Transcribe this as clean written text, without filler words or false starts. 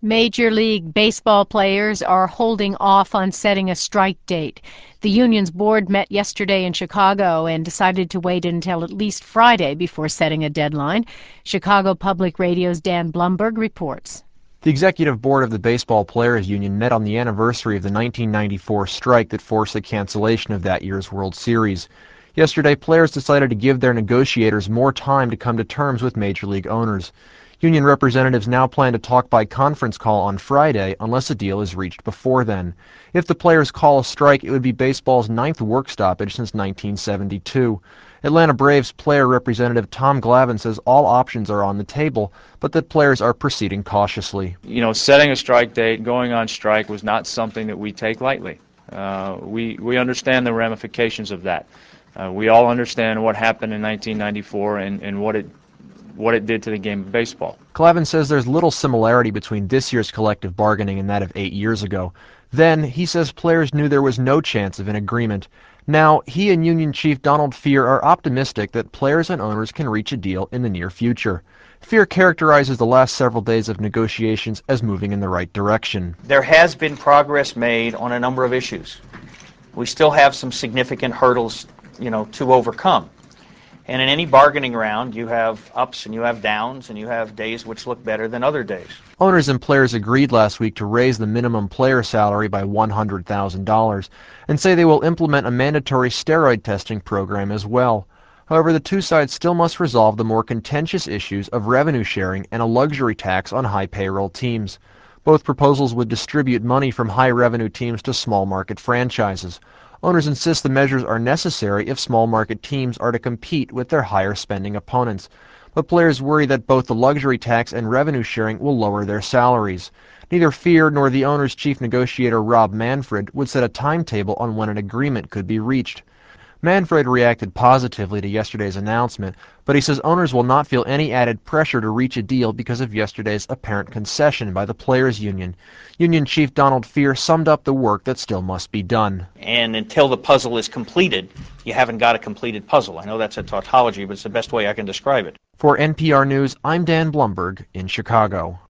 Major League Baseball players are holding off on setting a strike date. The union's board met yesterday in Chicago and decided to wait until at least Friday before setting a deadline. Chicago Public Radio's Dan Blumberg reports. The executive board of the Baseball Players Union met on the anniversary of the 1994 strike that forced the cancellation of that year's World Series. Yesterday, players decided to give their negotiators more time to come to terms with Major League owners. Union representatives now plan to talk by conference call on Friday unless a deal is reached before then. If the players call a strike, it would be baseball's 9th work stoppage since 1972. Atlanta Braves player representative Tom Glavine says all options are on the table, but that players are proceeding cautiously. Setting a strike date, going on strike was not something that we take lightly. We understand the ramifications of that. We all understand what happened in 1994 and what it did to the game of baseball. Glavine says there's little similarity between this year's collective bargaining and that of 8 years ago. Then, he says players knew there was no chance of an agreement. Now, he and Union Chief Donald Fehr are optimistic that players and owners can reach a deal in the near future. Fehr characterizes the last several days of negotiations as moving in the right direction. There has been progress made on a number of issues. We still have some significant hurdles, to overcome. And in any bargaining round, you have ups and you have downs and you have days which look better than other days. Owners and players agreed last week to raise the minimum player salary by $100,000 and say they will implement a mandatory steroid testing program as well. However, the two sides still must resolve the more contentious issues of revenue sharing and a luxury tax on high payroll teams. Both proposals would distribute money from high revenue teams to small market franchises. Owners insist the measures are necessary if small market teams are to compete with their higher spending opponents. But players worry that both the luxury tax and revenue sharing will lower their salaries. Neither Fehr nor the owners' chief negotiator Rob Manfred would set a timetable on when an agreement could be reached. Manfred reacted positively to yesterday's announcement, but he says owners will not feel any added pressure to reach a deal because of yesterday's apparent concession by the Players Union. Union Chief Donald Fehr summed up the work that still must be done. And until the puzzle is completed, you haven't got a completed puzzle. I know that's a tautology, but it's the best way I can describe it. For NPR News, I'm Dan Blumberg in Chicago.